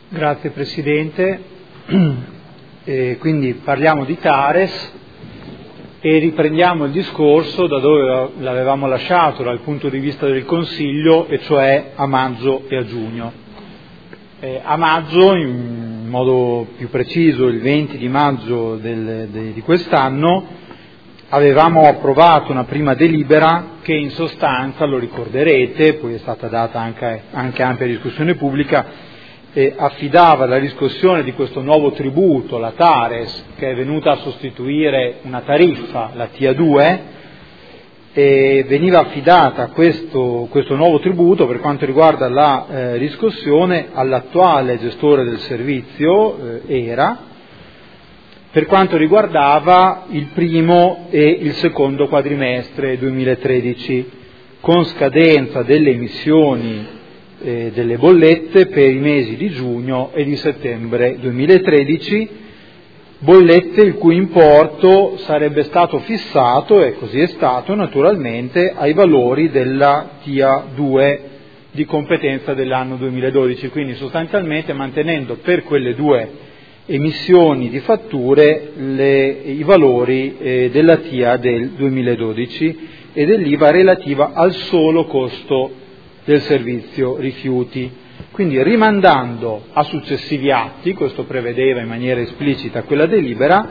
Grazie Presidente. Quindi parliamo di TARES e riprendiamo il discorso da dove l'avevamo lasciato dal punto di vista del Consiglio, e cioè a maggio e a giugno. A maggio, in modo più preciso il 20 di maggio di quest'anno, avevamo approvato una prima delibera che in sostanza, lo ricorderete, poi è stata data anche ampia discussione pubblica, affidava la riscossione di questo nuovo tributo, la TARES, che è venuta a sostituire una tariffa, la TIA2, e veniva affidata questo nuovo tributo per quanto riguarda la riscossione all'attuale gestore del servizio, ERA, per quanto riguardava il primo e il secondo quadrimestre 2013, con scadenza delle emissioni delle bollette per i mesi di giugno e di settembre 2013, bollette il cui importo sarebbe stato fissato, e così è stato naturalmente, ai valori della TIA2 di competenza dell'anno 2012, quindi sostanzialmente mantenendo per quelle due emissioni di fatture i valori della TIA del 2012 e dell'IVA relativa al solo costo del servizio rifiuti, quindi rimandando a successivi atti, questo prevedeva in maniera esplicita quella delibera,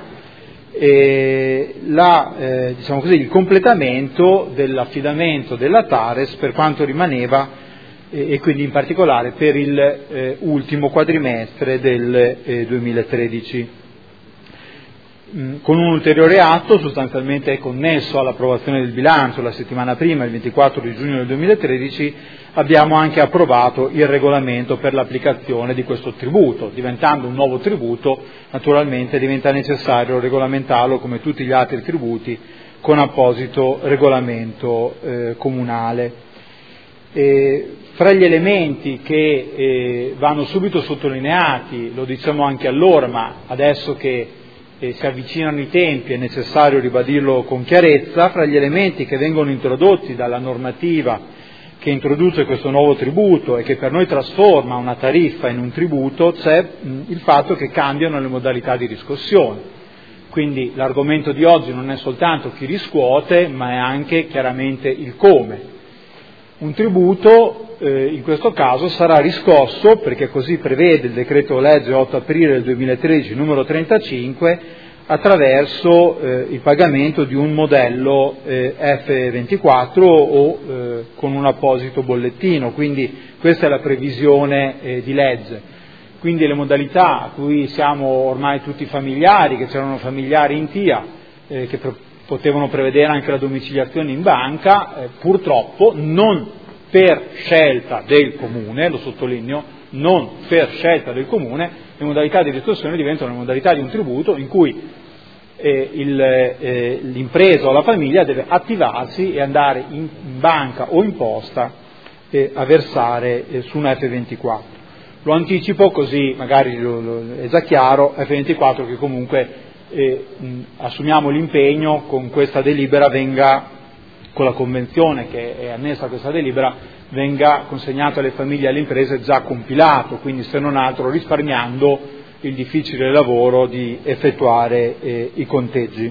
il completamento dell'affidamento della TARES per quanto rimaneva e quindi in particolare per il ultimo quadrimestre del 2013. Con un ulteriore atto, sostanzialmente connesso all'approvazione del bilancio la settimana prima, il 24 di giugno del 2013, abbiamo anche approvato il regolamento per l'applicazione di questo tributo. Diventando un nuovo tributo, naturalmente diventa necessario regolamentarlo come tutti gli altri tributi con apposito regolamento comunale. Fra gli elementi che vanno subito sottolineati, lo diciamo anche allora, ma adesso che si avvicinano i tempi è necessario ribadirlo con chiarezza, fra gli elementi che vengono introdotti dalla normativa che introduce questo nuovo tributo e che per noi trasforma una tariffa in un tributo, c'è il fatto che cambiano le modalità di riscossione. Quindi l'argomento di oggi non è soltanto chi riscuote, ma è anche chiaramente il come. Un tributo in questo caso sarà riscosso, perché così prevede il decreto legge 8 aprile del 2013 numero 35, attraverso il pagamento di un modello F24 o con un apposito bollettino, quindi questa è la previsione di legge. Quindi le modalità a cui siamo ormai tutti familiari, che c'erano familiari in TIA, che potevano prevedere anche la domiciliazione in banca, purtroppo non per scelta del Comune, lo sottolineo, non per scelta del Comune, le modalità di riscossione diventano le modalità di un tributo in cui l'impresa o la famiglia deve attivarsi e andare in banca o in posta a versare su un F24. Lo anticipo così magari è già chiaro, F24 che comunque assumiamo l'impegno con questa delibera con la convenzione che è annessa a questa delibera, venga consegnato alle famiglie e alle imprese già compilato, quindi se non altro risparmiando il difficile lavoro di effettuare i conteggi.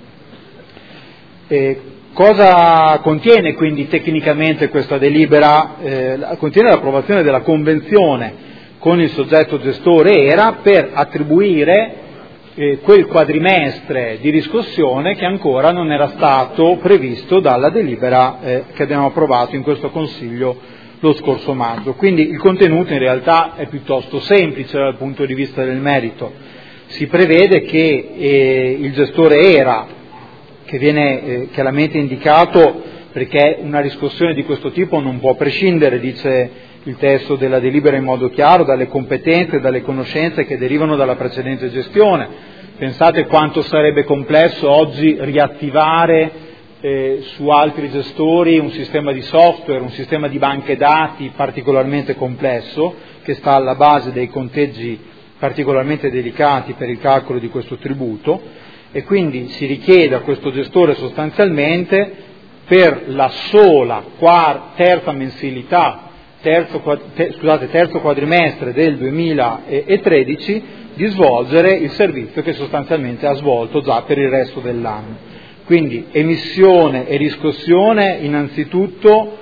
Cosa contiene quindi tecnicamente questa delibera? Contiene l'approvazione della convenzione con il soggetto gestore ERA per attribuire quel quadrimestre di riscossione che ancora non era stato previsto dalla delibera che abbiamo approvato in questo Consiglio lo scorso maggio. Quindi il contenuto in realtà è piuttosto semplice dal punto di vista del merito. Si prevede che il gestore ERA, che viene chiaramente indicato perché una riscossione di questo tipo non può prescindere, dice il testo della delibera in modo chiaro, dalle competenze e dalle conoscenze che derivano dalla precedente gestione. Pensate quanto sarebbe complesso oggi riattivare su altri gestori un sistema di software, un sistema di banche dati particolarmente complesso che sta alla base dei conteggi particolarmente delicati per il calcolo di questo tributo, e quindi si richiede a questo gestore sostanzialmente per la sola terza mensilità terzo quadrimestre del 2013 di svolgere il servizio che sostanzialmente ha svolto già per il resto dell'anno. Quindi emissione e riscossione innanzitutto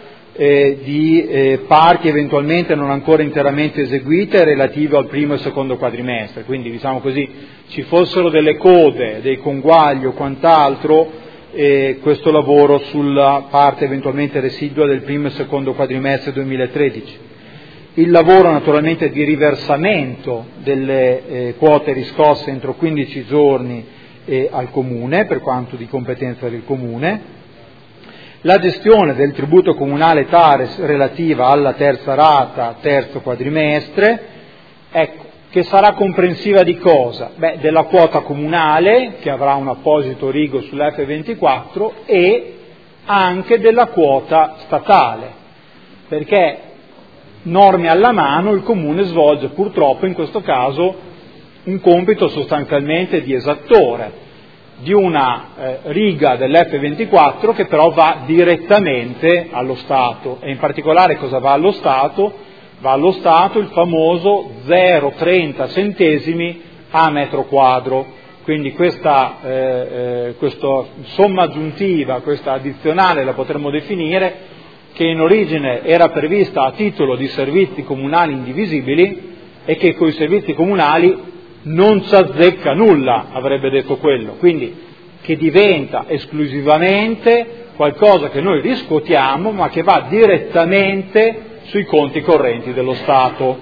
di parti eventualmente non ancora interamente eseguite relative al primo e secondo quadrimestre, quindi diciamo così ci fossero delle code, dei conguagli o quant'altro, questo lavoro sulla parte eventualmente residua del primo e secondo quadrimestre 2013. Il lavoro naturalmente di riversamento delle quote riscosse entro 15 giorni al Comune, per quanto di competenza del Comune, la gestione del tributo comunale TARES relativa alla terza rata, terzo quadrimestre, ecco, che sarà comprensiva di cosa? Della quota comunale, che avrà un apposito rigo sull'F24, e anche della quota statale, perché norme alla mano il Comune svolge purtroppo in questo caso un compito sostanzialmente di esattore di una riga dell'F24 che però va direttamente allo Stato, e in particolare cosa va allo Stato? Va allo Stato il famoso 0,30 centesimi a metro quadro, quindi questa somma aggiuntiva, questa addizionale la potremmo definire, che in origine era prevista a titolo di servizi comunali indivisibili e che con i servizi comunali non ci azzecca nulla, avrebbe detto quello, quindi che diventa esclusivamente qualcosa che noi riscuotiamo ma che va direttamente sui conti correnti dello Stato.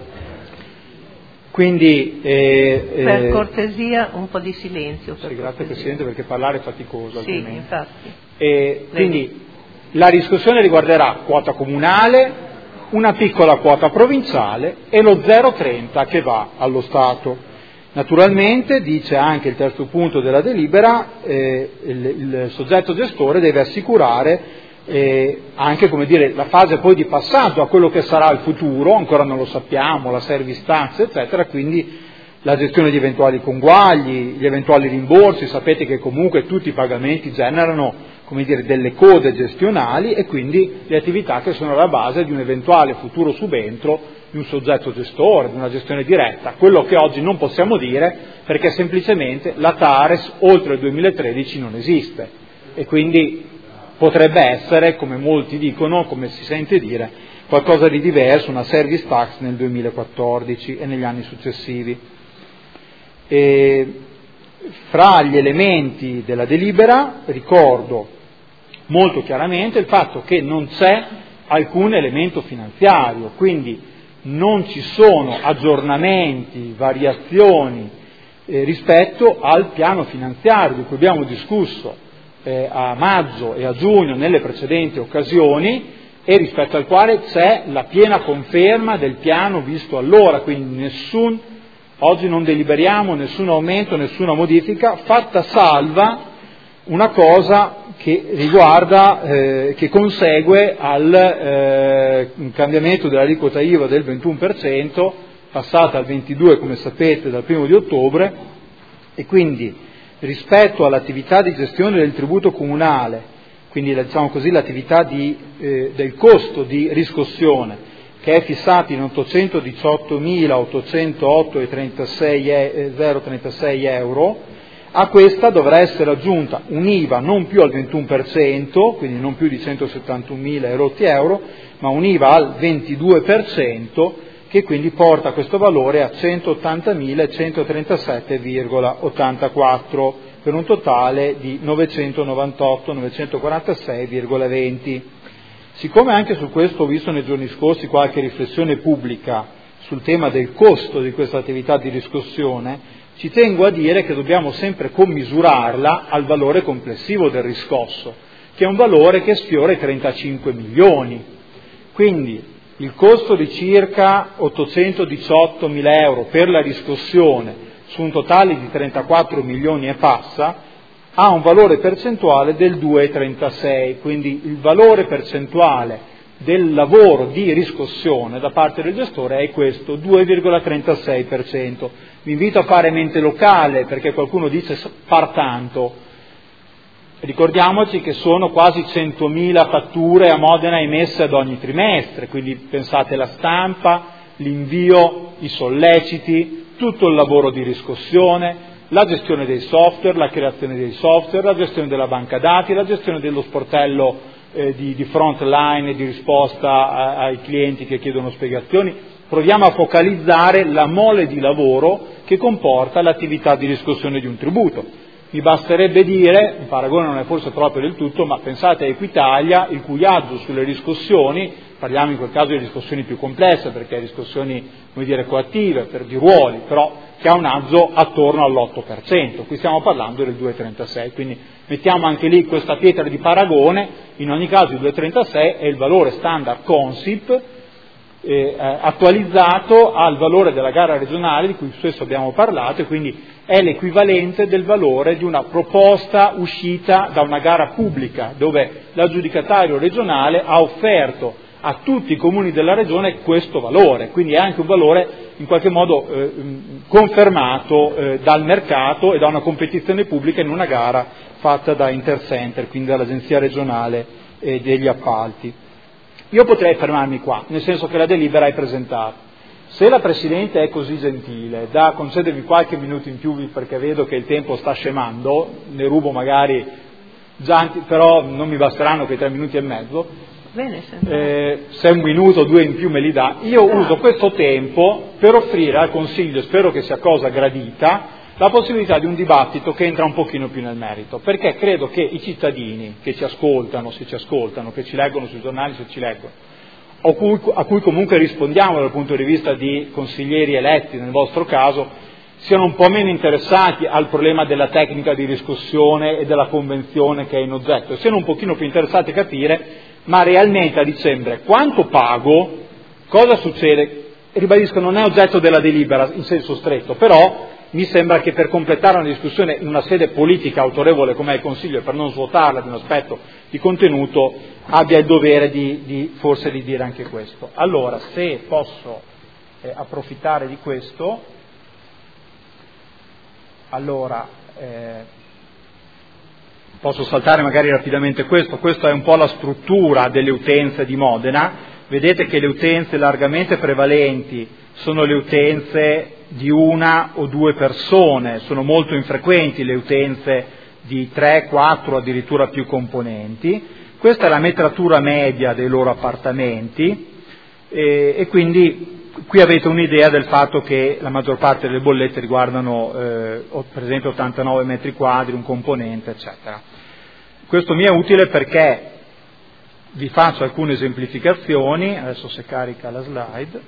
Quindi per cortesia un po' di silenzio. Sì, grazie Presidente, perché parlare è faticoso altrimenti. Sì, infatti. Quindi la riscossione riguarderà quota comunale, una piccola quota provinciale e lo 0,30 che va allo Stato. Naturalmente, dice anche il terzo punto della delibera, il soggetto gestore deve assicurare anche, come dire, la fase poi di passaggio a quello che sarà il futuro, ancora non lo sappiamo, la service tax, eccetera, quindi la gestione di eventuali conguagli, gli eventuali rimborsi. Sapete che comunque tutti i pagamenti generano, come dire, delle code gestionali, e quindi le attività che sono alla base di un eventuale futuro subentro di un soggetto gestore, di una gestione diretta, quello che oggi non possiamo dire perché semplicemente la TARES oltre il 2013 non esiste, e quindi potrebbe essere, come molti dicono, come si sente dire, qualcosa di diverso, una service tax nel 2014 e negli anni successivi. Fra gli elementi della delibera ricordo molto chiaramente il fatto che non c'è alcun elemento finanziario, quindi non ci sono aggiornamenti, variazioni rispetto al piano finanziario di cui abbiamo discusso a maggio e a giugno nelle precedenti occasioni, e rispetto al quale c'è la piena conferma del piano visto allora, quindi oggi non deliberiamo nessun aumento, nessuna modifica, fatta salva una cosa che riguarda, che consegue al cambiamento dell'aliquota IVA del 21%, passata al 22% come sapete dal 1° di ottobre, e quindi rispetto all'attività di gestione del tributo comunale, quindi diciamo così l'attività del costo di riscossione, che è fissato in 818.808,36 euro, a questa dovrà essere aggiunta un'IVA non più al 21%, quindi non più di 171.000 euro, ma un'IVA al 22%, che quindi porta questo valore a 180.137,84, per un totale di 998.946,20. Siccome anche su questo ho visto nei giorni scorsi qualche riflessione pubblica sul tema del costo di questa attività di riscossione, ci tengo a dire che dobbiamo sempre commisurarla al valore complessivo del riscosso, che è un valore che sfiora i 35 milioni. Quindi il costo di circa 818.000 euro per la riscossione su un totale di 34 milioni e passa ha un valore percentuale del 2,36, quindi il valore percentuale del lavoro di riscossione da parte del gestore è questo, 2,36%. Vi invito a fare mente locale, perché qualcuno dice par tanto. Ricordiamoci che sono quasi 100.000 fatture a Modena emesse ad ogni trimestre, quindi pensate alla stampa, l'invio, i solleciti, tutto il lavoro di riscossione, la gestione dei software, la creazione dei software, la gestione della banca dati, la gestione dello sportello di front line e di risposta ai clienti che chiedono spiegazioni. Proviamo a focalizzare la mole di lavoro che comporta l'attività di riscossione di un tributo. Mi basterebbe dire, il paragone non è forse proprio del tutto, ma pensate a Equitalia, il cui agio sulle riscossioni, parliamo in quel caso di riscossioni più complesse, perché riscossioni, come dire, coattive, di ruoli, però che ha un agio attorno all'8%, qui stiamo parlando del 2,36, quindi mettiamo anche lì questa pietra di paragone, in ogni caso il 2,36 è il valore standard Consip, attualizzato al valore della gara regionale di cui spesso abbiamo parlato, e quindi è l'equivalente del valore di una proposta uscita da una gara pubblica dove l'aggiudicatario regionale ha offerto a tutti i comuni della regione questo valore, quindi è anche un valore in qualche modo confermato dal mercato e da una competizione pubblica in una gara fatta da Intercenter, quindi dall'Agenzia regionale degli appalti. Io potrei fermarmi qua, nel senso che la delibera è presentata. Se la Presidente è così gentile da concedervi qualche minuto in più, perché vedo che il tempo sta scemando, ne rubo magari già, però non mi basteranno quei 3 minuti e mezzo, bene, se 1 minuto o 2 in più me li dà, io uso questo tempo per offrire al Consiglio, spero che sia cosa gradita, la possibilità di un dibattito che entra un pochino più nel merito, perché credo che i cittadini che ci ascoltano, se ci ascoltano, che ci leggono sui giornali, se ci leggono, a cui comunque rispondiamo dal punto di vista di consiglieri eletti nel vostro caso, siano un po' meno interessati al problema della tecnica di riscossione e della convenzione che è in oggetto, siano un pochino più interessati a capire, ma realmente a dicembre quanto pago, cosa succede? Ribadisco, non è oggetto della delibera in senso stretto, però mi sembra che per completare una discussione in una sede politica autorevole come è il Consiglio e per non svuotarla di un aspetto di contenuto abbia il dovere forse di dire anche questo. Allora, se posso approfittare di questo, allora posso saltare magari rapidamente questo è un po' la struttura delle utenze di Modena. Vedete che le utenze largamente prevalenti sono le utenze di 1 o 2 persone, sono molto infrequenti le utenze di 3, 4, addirittura più componenti. Questa è la metratura media dei loro appartamenti e quindi qui avete un'idea del fatto che la maggior parte delle bollette riguardano per esempio 89 metri quadri, un componente, eccetera. Questo mi è utile perché vi faccio alcune esemplificazioni, adesso se carica la slide,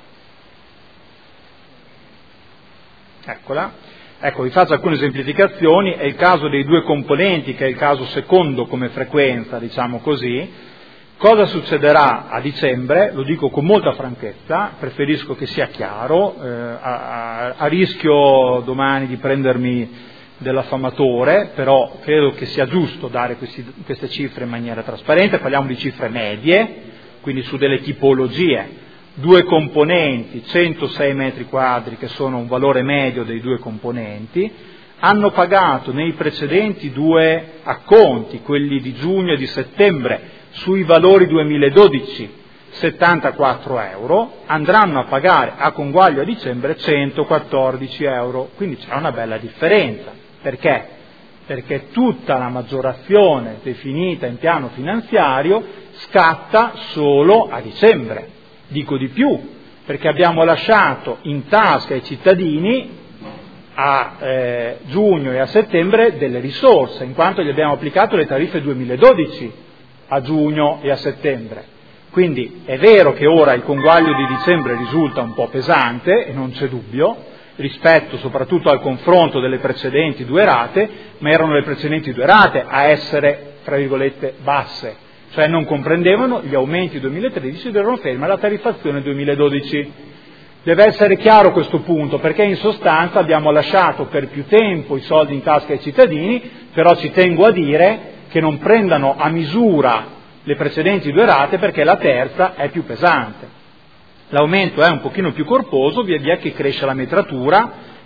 eccola, ecco, vi faccio alcune esemplificazioni, è il caso dei 2 componenti, che è il caso secondo come frequenza, diciamo così. Cosa succederà a dicembre? Lo dico con molta franchezza, preferisco che sia chiaro, a rischio domani di prendermi dell'affamatore, però credo che sia giusto dare queste cifre in maniera trasparente. Parliamo di cifre medie, quindi su delle tipologie, 2 componenti, 106 metri quadri, che sono un valore medio dei 2 componenti, hanno pagato nei precedenti 2 acconti, quelli di giugno e di settembre, sui valori 2012 74 euro, andranno a pagare a conguaglio a dicembre 114 euro, quindi c'è una bella differenza. Perché? Perché tutta la maggiorazione definita in piano finanziario scatta solo a dicembre. Dico di più, perché abbiamo lasciato in tasca ai cittadini a giugno e a settembre delle risorse, in quanto gli abbiamo applicato le tariffe 2012 a giugno e a settembre. Quindi è vero che ora il conguaglio di dicembre risulta un po' pesante, e non c'è dubbio, rispetto soprattutto al confronto delle precedenti 2 rate, ma erano le precedenti 2 rate a essere, tra virgolette, basse, cioè non comprendevano gli aumenti 2013 ed erano ferme alla tariffazione 2012. Deve essere chiaro questo punto, perché in sostanza abbiamo lasciato per più tempo i soldi in tasca ai cittadini, però ci tengo a dire che non prendano a misura le precedenti 2 rate, perché la terza è più pesante. L'aumento è un pochino più corposo via via che cresce la metratura,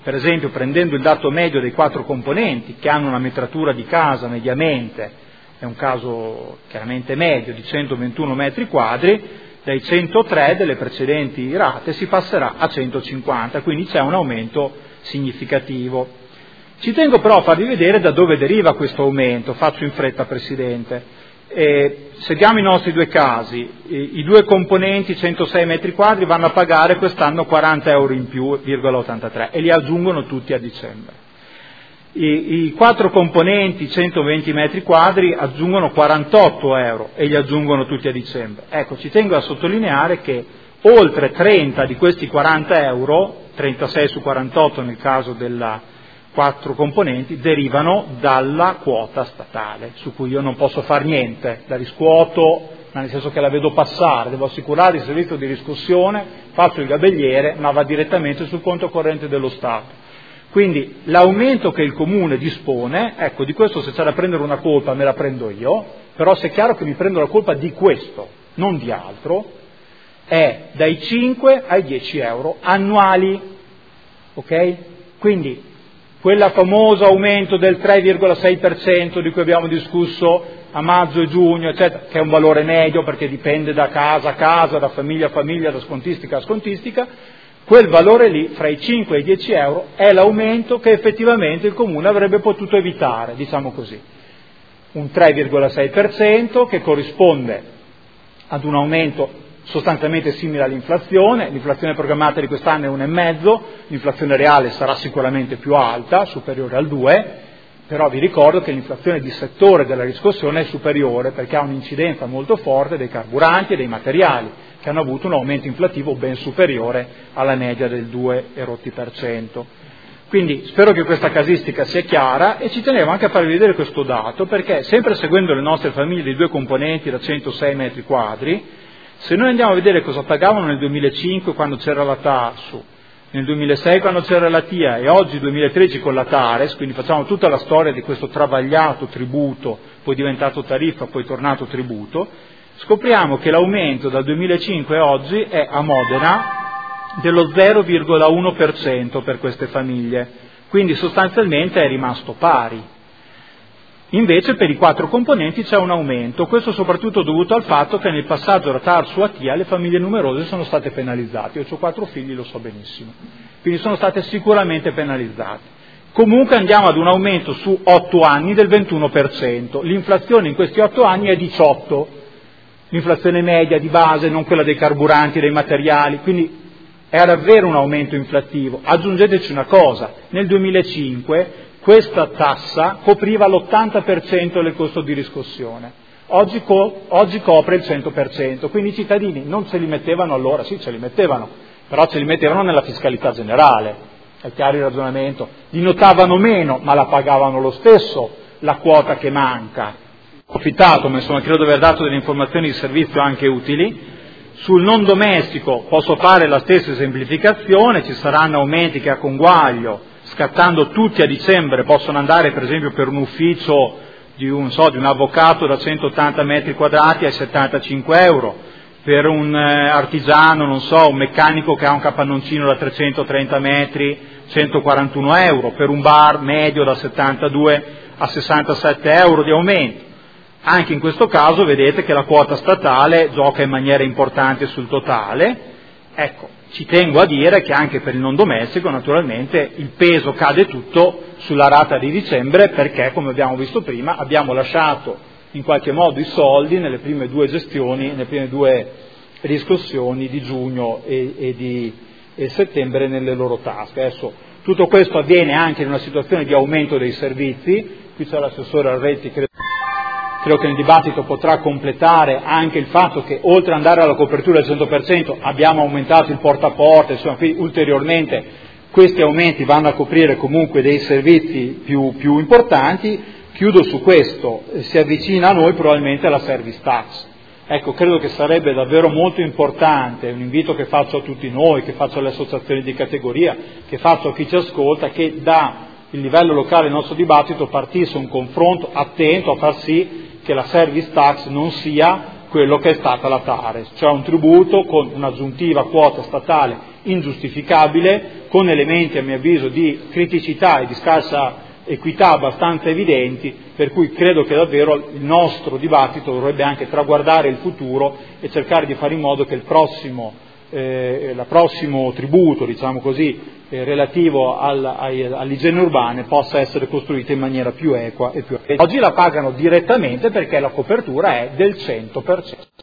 per esempio prendendo il dato medio dei 4 componenti che hanno una metratura di casa mediamente, è un caso chiaramente medio, di 121 metri quadri, dai 103 delle precedenti rate si passerà a 150, quindi c'è un aumento significativo. Ci tengo però a farvi vedere da dove deriva questo aumento, faccio in fretta Presidente. Seguiamo i nostri 2 casi, i 2 componenti 106 metri quadri vanno a pagare quest'anno 40 euro in più, 83, e li aggiungono tutti a dicembre. I 4 componenti 120 metri quadri aggiungono 48 euro e li aggiungono tutti a dicembre. Ecco, ci tengo a sottolineare che oltre 30 di questi 40 euro, 36 su 48 nel caso della 4 componenti, derivano dalla quota statale, su cui io non posso far niente, la riscuoto, ma nel senso che la vedo passare, devo assicurare il servizio di riscossione, faccio il gabelliere, ma va direttamente sul conto corrente dello Stato. Quindi l'aumento che il Comune dispone, ecco, di questo se c'è da prendere una colpa me la prendo io, però se è chiaro che mi prendo la colpa di questo, non di altro, è dai 5 ai 10 euro annuali, ok? Quindi quella famoso aumento del 3,6% di cui abbiamo discusso a maggio e giugno, eccetera, che è un valore medio perché dipende da casa a casa, da famiglia a famiglia, da scontistica a scontistica, quel valore lì, fra i 5 e i 10 euro, è l'aumento che effettivamente il Comune avrebbe potuto evitare, diciamo così. Un 3,6% che corrisponde ad un aumento sostanzialmente simile all'inflazione, l'inflazione programmata di quest'anno è 1,5%, l'inflazione reale sarà sicuramente più alta, superiore al 2%, però vi ricordo che l'inflazione di settore della riscossione è superiore perché ha un'incidenza molto forte dei carburanti e dei materiali, che hanno avuto un aumento inflattivo ben superiore alla media del 2%. Quindi spero che questa casistica sia chiara e ci tenevo anche a farvi vedere questo dato perché, sempre seguendo le nostre famiglie di 2 componenti da 106 metri quadri, se noi andiamo a vedere cosa pagavano nel 2005 quando c'era la TARSU, nel 2006 quando c'era la TIA e oggi 2013 con la TARES, quindi facciamo tutta la storia di questo travagliato tributo, poi diventato tariffa, poi tornato tributo, scopriamo che l'aumento dal 2005 a oggi è a Modena dello 0,1% per queste famiglie, quindi sostanzialmente è rimasto pari. Invece per i 4 componenti c'è un aumento, questo soprattutto dovuto al fatto che nel passaggio da TARSU a TIA le famiglie numerose sono state penalizzate, io ho 4 figli, lo so benissimo, quindi sono state sicuramente penalizzate. Comunque andiamo ad un aumento su 8 anni del 21%, l'inflazione in questi 8 anni è 18%, l'inflazione media di base, non quella dei carburanti e dei materiali, quindi è davvero un aumento inflattivo. Aggiungeteci una cosa, nel 2005 questa tassa copriva l'80% del costo di riscossione, oggi copre il 100%, quindi i cittadini non ce li mettevano allora, sì ce li mettevano, però ce li mettevano nella fiscalità generale, è chiaro il ragionamento, li notavano meno ma la pagavano lo stesso la quota che manca. Ho approfittato, ma insomma credo di aver dato delle informazioni di servizio anche utili. Sul non domestico posso fare la stessa esemplificazione, ci saranno aumenti che a conguaglio, scattando tutti a dicembre, possono andare per esempio per un ufficio di un avvocato da 180 metri quadrati a 75 euro, per un artigiano, un meccanico che ha un capannoncino da 330 metri, 141 euro, per un bar medio da 72 a 67 euro di aumento. Anche in questo caso vedete che la quota statale gioca in maniera importante sul totale. Ecco, ci tengo a dire che anche per il non domestico naturalmente il peso cade tutto sulla rata di dicembre perché, come abbiamo visto prima, abbiamo lasciato in qualche modo i soldi nelle prime 2 gestioni, nelle prime 2 riscossioni di giugno e di settembre nelle loro tasche. Adesso tutto questo avviene anche in una situazione di aumento dei servizi, qui c'è l'assessore Arretti, credo che nel dibattito potrà completare anche il fatto che oltre ad andare alla copertura del 100% abbiamo aumentato il porta a porta, insomma qui ulteriormente questi aumenti vanno a coprire comunque dei servizi più importanti. Chiudo su questo, si avvicina a noi probabilmente la service tax. Ecco, credo che sarebbe davvero molto importante, un invito che faccio a tutti noi, che faccio alle associazioni di categoria, che faccio a chi ci ascolta, che da il livello locale del nostro dibattito partisse un confronto attento a far sì che la service tax non sia quello che è stata la Tares, cioè un tributo con un'aggiuntiva quota statale ingiustificabile, con elementi a mio avviso di criticità e di scarsa equità abbastanza evidenti, per cui credo che davvero il nostro dibattito dovrebbe anche traguardare il futuro e cercare di fare in modo che il prossimo tributo, diciamo così, relativo all'igiene urbane possa essere costruito in maniera più equa e più efficace. Oggi la pagano direttamente perché la copertura è del 100%.